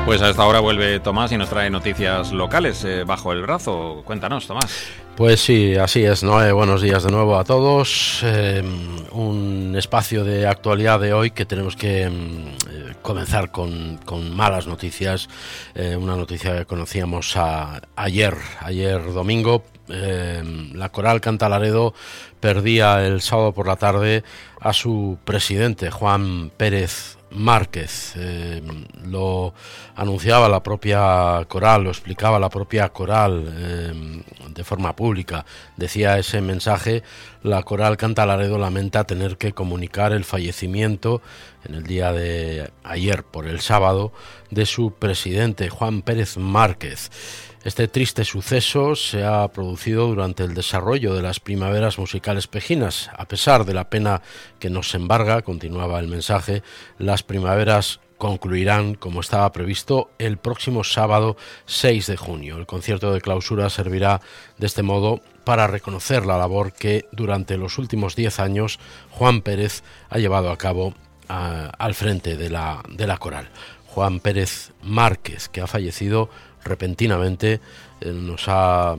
Pues a esta hora vuelve Tomás y nos trae noticias locales bajo el brazo. Cuéntanos, Tomás. Pues sí, así es, Noé. Buenos días de nuevo a todos. Un espacio de actualidad de hoy que tenemos que comenzar con malas noticias. Una noticia que conocíamos ayer domingo. La Coral Canta Laredo perdía el sábado por la tarde a su presidente, Juan Pérez Márquez. Lo anunciaba la propia coral, lo explicaba la propia coral de forma pública. Decía ese mensaje: la Coral Canta Laredo lamenta tener que comunicar el fallecimiento en el día de ayer, por el sábado, de su presidente, Juan Pérez Márquez. Este triste suceso se ha producido durante el desarrollo de las primaveras musicales pejinas. A pesar de la pena que nos embarga, continuaba el mensaje, las primaveras concluirán, como estaba previsto, el próximo sábado 6 de junio. El concierto de clausura servirá de este modo para reconocer la labor que durante los últimos 10 años Juan Pérez ha llevado a cabo al frente de la coral. Juan Pérez Márquez, que ha fallecido repentinamente. Nos ha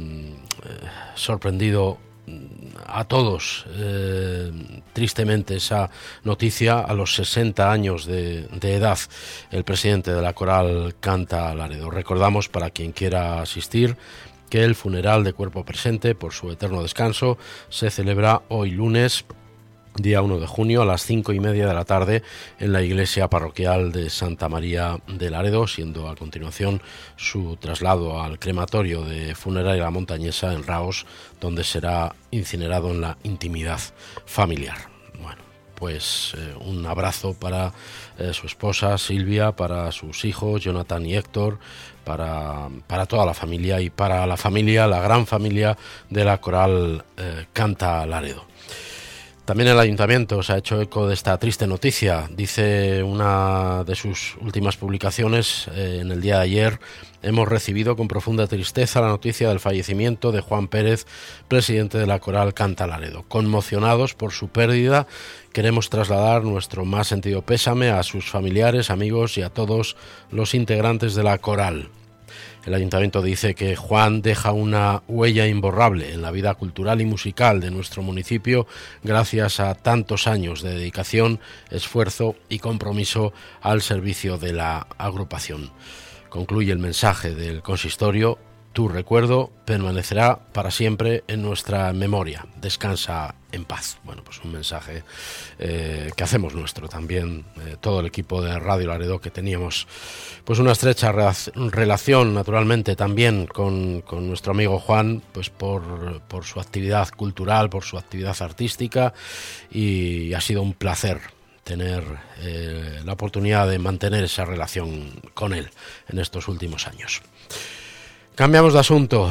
sorprendido a todos tristemente esa noticia a los 60 años de edad. El presidente de la Coral Canta Laredo. Recordamos, para quien quiera asistir, que el funeral de cuerpo presente por su eterno descanso se celebra hoy lunes, día 1 de junio, a las 5:30 de la tarde en la iglesia parroquial de Santa María de Laredo, siendo a continuación su traslado al crematorio de Funeraria La Montañesa en Raos, donde será incinerado en la intimidad familiar. Bueno, pues un abrazo para su esposa Silvia, para sus hijos Jonathan y Héctor, para toda la familia y para la familia, la gran familia de la Coral Canta Laredo. También el Ayuntamiento se ha hecho eco de esta triste noticia. Dice una de sus últimas publicaciones en el día de ayer: hemos recibido con profunda tristeza la noticia del fallecimiento de Juan Pérez, presidente de la Coral Canta Laredo. Conmocionados por su pérdida, queremos trasladar nuestro más sentido pésame a sus familiares, amigos y a todos los integrantes de la coral. El Ayuntamiento dice que Juan deja una huella imborrable en la vida cultural y musical de nuestro municipio gracias a tantos años de dedicación, esfuerzo y compromiso al servicio de la agrupación. Concluye el mensaje del consistorio: tu recuerdo permanecerá para siempre en nuestra memoria. Descansa en paz. Bueno, pues un mensaje que hacemos nuestro también, todo el equipo de Radio Laredo, que teníamos pues una estrecha relación, naturalmente, también con nuestro amigo Juan, pues por su actividad cultural, por su actividad artística, y ha sido un placer tener la oportunidad de mantener esa relación con él en estos últimos años. Cambiamos de asunto.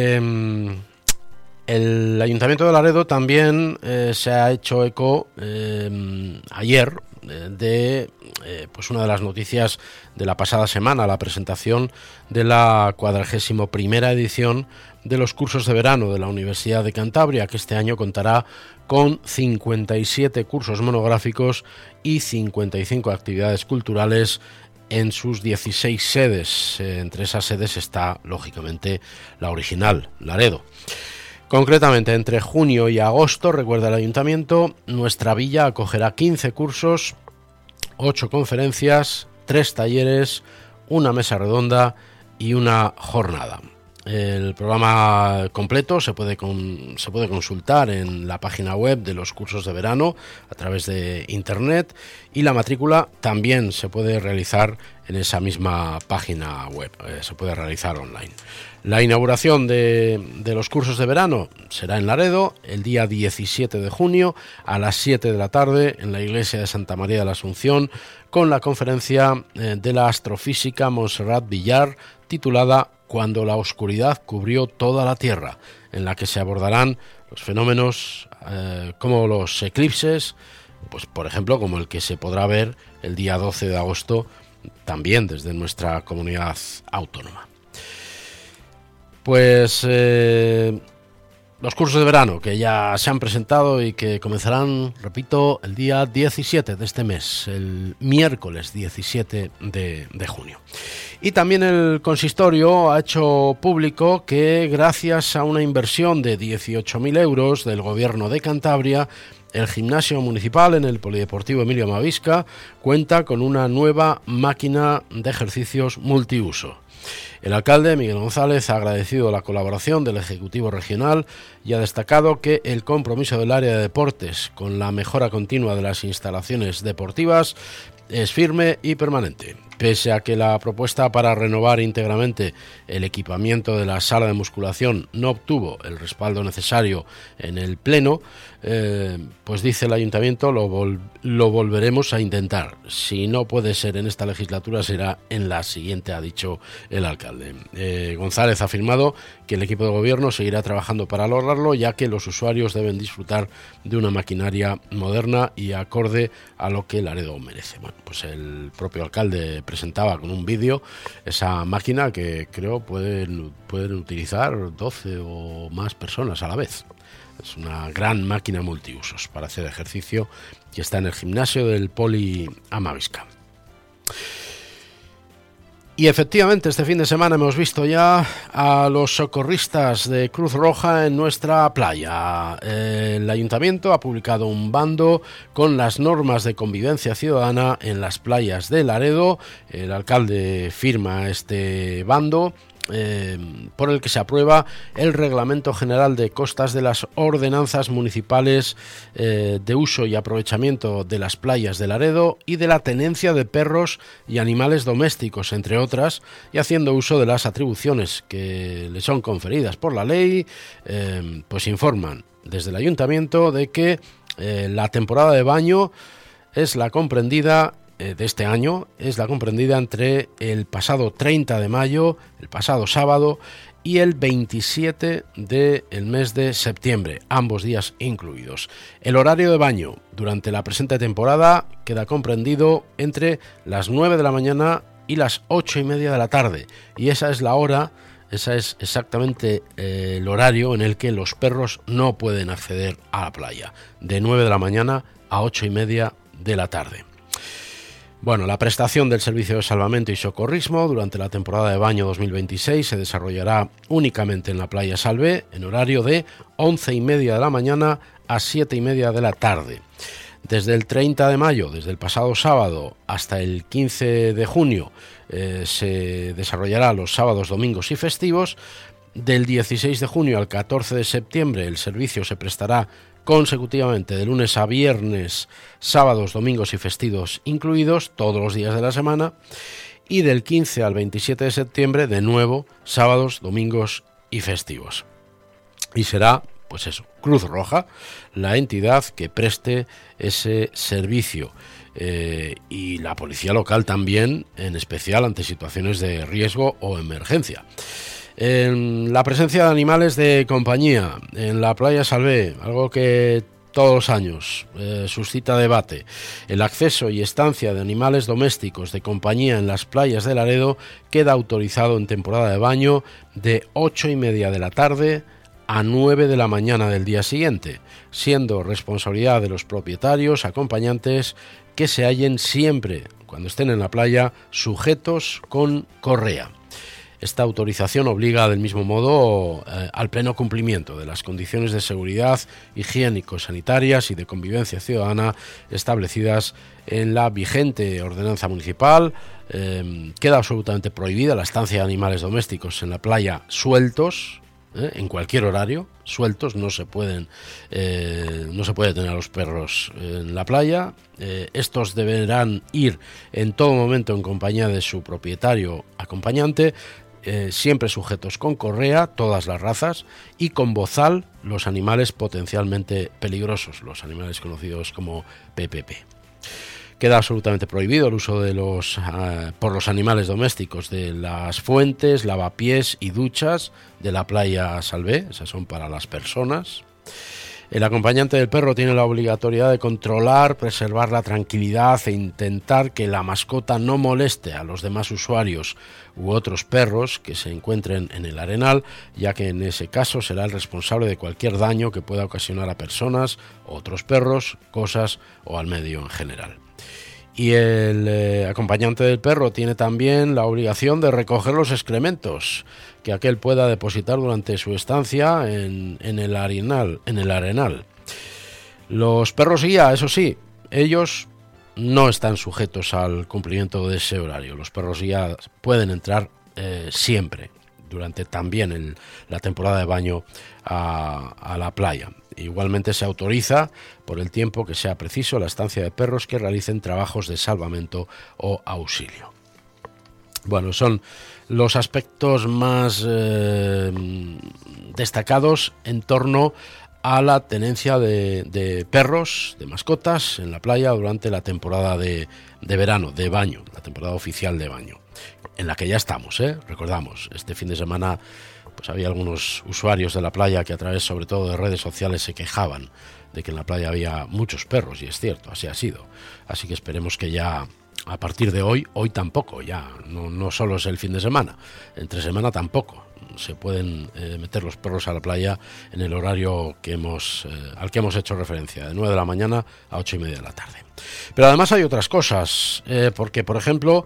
El Ayuntamiento de Laredo también se ha hecho eco ayer de pues una de las noticias de la pasada semana, la presentación de la 41ª edición de los cursos de verano de la Universidad de Cantabria, que este año contará con 57 cursos monográficos y 55 actividades culturales en sus 16 sedes. Entre esas sedes está, lógicamente, la original, Laredo. Concretamente, entre junio y agosto, recuerda el Ayuntamiento, nuestra villa acogerá 15 cursos, 8 conferencias, 3 talleres, una mesa redonda y una jornada. El programa completo se puede consultar en la página web de los cursos de verano a través de internet, y la matrícula también se puede realizar en esa misma página web, se puede realizar online. La inauguración de los cursos de verano será en Laredo el día 17 de junio a las 7 de la tarde en la iglesia de Santa María de la Asunción, con la conferencia de la astrofísica Montserrat Villar titulada Cuando la oscuridad cubrió toda la Tierra, en la que se abordarán los fenómenos como los eclipses, pues por ejemplo como el que se podrá ver el día 12 de agosto también desde nuestra comunidad autónoma. Pues los cursos de verano que ya se han presentado y que comenzarán, repito, el día 17 de este mes, el miércoles 17 de junio. Y también el consistorio ha hecho público que gracias a una inversión de 18.000 euros del Gobierno de Cantabria, el gimnasio municipal en el Polideportivo Emilio Mavisca cuenta con una nueva máquina de ejercicios multiuso. El alcalde, Miguel González, ha agradecido la colaboración del Ejecutivo Regional y ha destacado que el compromiso del área de deportes con la mejora continua de las instalaciones deportivas es firme y permanente. Pese a que la propuesta para renovar íntegramente el equipamiento de la sala de musculación no obtuvo el respaldo necesario en el Pleno, pues dice el Ayuntamiento lo volveremos a intentar. Si no puede ser en esta legislatura, será en la siguiente, ha dicho el alcalde. González ha afirmado que el equipo de gobierno seguirá trabajando para lograrlo, ya que los usuarios deben disfrutar de una maquinaria moderna y acorde a lo que Laredo merece. Bueno, pues el propio alcalde presentaba con un vídeo esa máquina que creo pueden utilizar 12 o más personas a la vez. Es una gran máquina multiusos para hacer ejercicio que está en el gimnasio del Poli Amavisca. Y efectivamente este fin de semana hemos visto ya a los socorristas de Cruz Roja en nuestra playa. El Ayuntamiento ha publicado un bando con las normas de convivencia ciudadana en las playas de Laredo. El alcalde firma este bando, por el que se aprueba el Reglamento General de Costas de las Ordenanzas Municipales de uso y aprovechamiento de las playas de Laredo y de la tenencia de perros y animales domésticos, entre otras, y haciendo uso de las atribuciones que le son conferidas por la ley, pues informan desde el Ayuntamiento de que la temporada de baño es la comprendida de este año, es la comprendida entre el pasado 30 de mayo, el pasado sábado, y el 27 del mes de septiembre, ambos días incluidos. El horario de baño durante la presente temporada queda comprendido entre las 9 de la mañana y las 8:30 de la tarde, y esa es la hora, esa es exactamente el horario en el que los perros no pueden acceder a la playa, de 9 de la mañana a 8:30 de la tarde. Bueno, la prestación del servicio de salvamento y socorrismo durante la temporada de baño 2026 se desarrollará únicamente en la playa Salvé en horario de 11:30 de la mañana a 7:30 de la tarde. Desde el 30 de mayo, desde el pasado sábado hasta el 15 de junio, se desarrollará los sábados, domingos y festivos. Del 16 de junio al 14 de septiembre el servicio se prestará consecutivamente de lunes a viernes, sábados, domingos y festivos incluidos, todos los días de la semana, y del 15 al 27 de septiembre, de nuevo, sábados, domingos y festivos. Y será, pues eso, Cruz Roja, la entidad que preste ese servicio. Y la policía local también, en especial ante situaciones de riesgo o emergencia. En la presencia de animales de compañía en la playa Salvé, algo que todos los años suscita debate. El acceso y estancia de animales domésticos de compañía en las playas de Laredo queda autorizado en temporada de baño de 8:30 de la tarde a 9 de la mañana del día siguiente, siendo responsabilidad de los propietarios acompañantes que se hallen siempre, cuando estén en la playa, sujetos con correa. Esta autorización obliga del mismo modo al pleno cumplimiento de las condiciones de seguridad higiénico-sanitarias y de convivencia ciudadana establecidas en la vigente ordenanza municipal. Queda absolutamente prohibida la estancia de animales domésticos en la playa sueltos, en cualquier horario, sueltos, no se puede tener a los perros en la playa. Estos deberán ir en todo momento en compañía de su propietario acompañante, siempre sujetos con correa, todas las razas, y con bozal los animales potencialmente peligrosos, los animales conocidos como PPP. Queda absolutamente prohibido el uso de por los animales domésticos de las fuentes, lavapiés y duchas de la playa Salvé, esas son para las personas. El acompañante del perro tiene la obligatoriedad de controlar, preservar la tranquilidad e intentar que la mascota no moleste a los demás usuarios u otros perros que se encuentren en el arenal, ya que en ese caso será el responsable de cualquier daño que pueda ocasionar a personas, otros perros, cosas o al medio en general. Y el acompañante del perro tiene también la obligación de recoger los excrementos que aquel pueda depositar durante su estancia en el arenal. Los perros guía, eso sí, ellos no están sujetos al cumplimiento de ese horario. Los perros guía pueden entrar siempre, durante también la temporada de baño a la playa. Igualmente se autoriza, por el tiempo que sea preciso, la estancia de perros que realicen trabajos de salvamento o auxilio. Bueno, son los aspectos más destacados en torno a la tenencia de perros, de mascotas, en la playa durante la temporada de verano, de baño, la temporada oficial de baño, en la que ya estamos, recordamos, este fin de semana pues había algunos usuarios de la playa que a través sobre todo de redes sociales se quejaban de que en la playa había muchos perros, y es cierto, así ha sido. Así que esperemos que ya a partir de hoy tampoco, ya no solo es el fin de semana, entre semana tampoco se pueden meter los perros a la playa en el horario al que hemos hecho referencia, de 9 de la mañana a 8:30 de la tarde. Pero además hay otras cosas, porque por ejemplo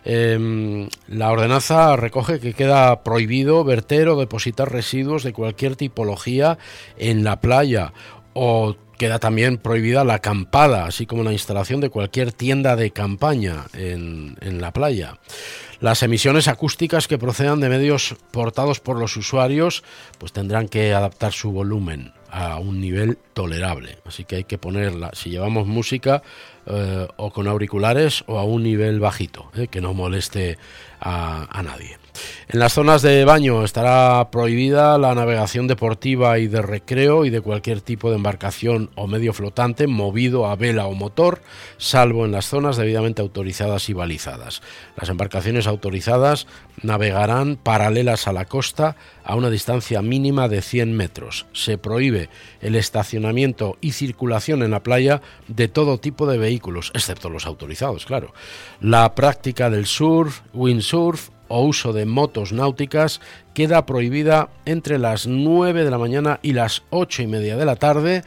la ordenanza recoge que queda prohibido verter o depositar residuos de cualquier tipología en la playa, o queda también prohibida la acampada, así como la instalación de cualquier tienda de campaña en la playa. Las emisiones acústicas que procedan de medios portados por los usuarios pues tendrán que adaptar su volumen a un nivel tolerable. Así que hay que ponerla, si llevamos música o con auriculares, o a un nivel bajito, que no moleste a nadie. En las zonas de baño estará prohibida la navegación deportiva y de recreo y de cualquier tipo de embarcación o medio flotante movido a vela o motor, salvo en las zonas debidamente autorizadas y balizadas. Las embarcaciones autorizadas navegarán paralelas a la costa a una distancia mínima de 100 metros. Se prohíbe el estacionamiento y circulación en la playa de todo tipo de vehículos, excepto los autorizados, claro. La práctica del surf, windsurf o uso de motos náuticas queda prohibida entre las 9 de la mañana y las 8:30 de la tarde,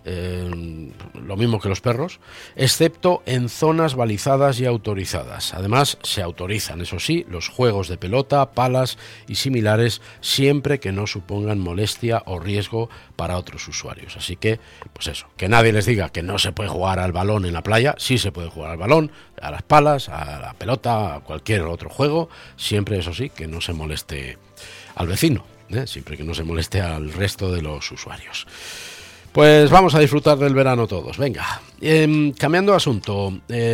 lo mismo que los perros, excepto en zonas balizadas y autorizadas. Además, se autorizan, eso sí, los juegos de pelota, palas y similares, siempre que no supongan molestia o riesgo para otros usuarios. Así que, pues eso, que nadie les diga que no se puede jugar al balón en la playa. Sí se puede jugar al balón, a las palas, a la pelota, a cualquier otro juego, siempre, eso sí, que no se moleste al vecino, siempre que no se moleste al resto de los usuarios. Pues vamos a disfrutar del verano todos. Venga, cambiando de asunto,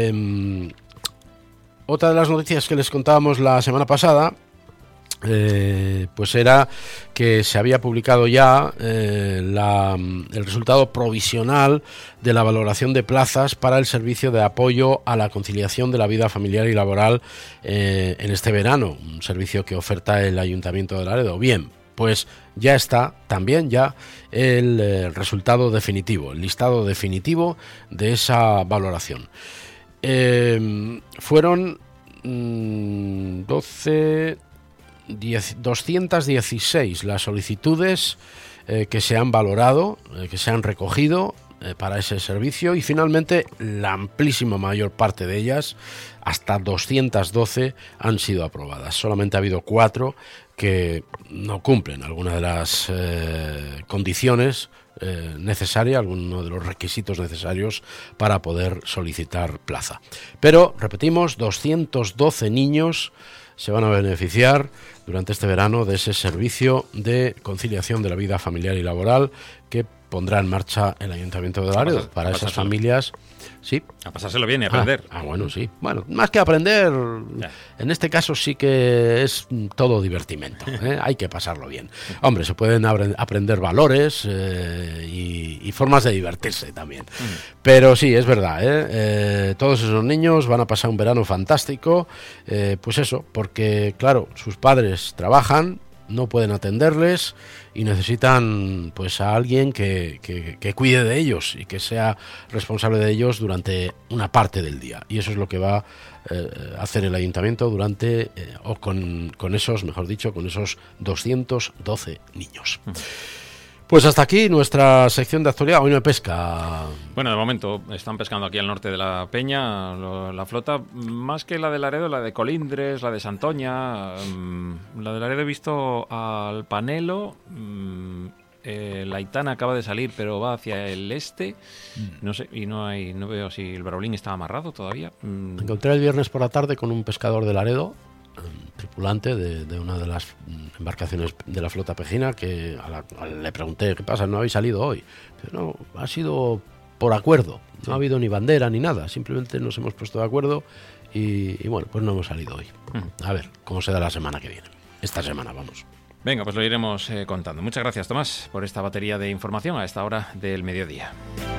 otra de las noticias que les contábamos la semana pasada, pues era que se había publicado ya el resultado provisional de la valoración de plazas para el servicio de apoyo a la conciliación de la vida familiar y laboral en este verano, un servicio que oferta el Ayuntamiento de Laredo. Bien, pues ya está también ya el resultado definitivo, el listado definitivo de esa valoración. Fueron 216 las solicitudes que se han valorado, que se han recogido para ese servicio, y finalmente la amplísima mayor parte de ellas, hasta 212, han sido aprobadas. Solamente ha habido 4 que no cumplen alguna de las condiciones necesarias, alguno de los requisitos necesarios para poder solicitar plaza. Pero, repetimos, 212 niños se van a beneficiar durante este verano de ese servicio de conciliación de la vida familiar y laboral que pondrá en marcha el Ayuntamiento de Laredo para esas familias. Sí. A pasárselo bien y aprender. Bueno, sí. Bueno, más que aprender, en este caso sí que es todo divertimento. Hay que pasarlo bien. Hombre, se pueden aprender valores y formas de divertirse también. Pero sí, es verdad. Todos esos niños van a pasar un verano fantástico. Pues eso, porque claro, sus padres trabajan, no pueden atenderles y necesitan pues a alguien que cuide de ellos y que sea responsable de ellos durante una parte del día. Y eso es lo que va a hacer el ayuntamiento durante, o con esos, mejor dicho, con esos 212 niños. Pues hasta aquí nuestra sección de actualidad. Hoy no hay pesca. Bueno, de momento están pescando aquí al norte de la Peña, la flota, más que la de Laredo, la de Colindres, la de Santoña. La de Laredo he visto al Panelo. La Aitana acaba de salir, pero va hacia el este. No sé, y no veo si el Braulín está amarrado todavía. Me encontré el viernes por la tarde con un pescador de Laredo, tripulante de una de las embarcaciones de la flota pejina, que le pregunté, ¿qué pasa? ¿No habéis salido hoy? Pero no, ha sido por acuerdo, no ha habido ni bandera ni nada, simplemente nos hemos puesto de acuerdo y bueno, pues no hemos salido hoy. A ver cómo se da la semana que viene, esta semana, vamos. Venga, pues lo iremos contando. Muchas gracias, Tomás, por esta batería de información a esta hora del mediodía.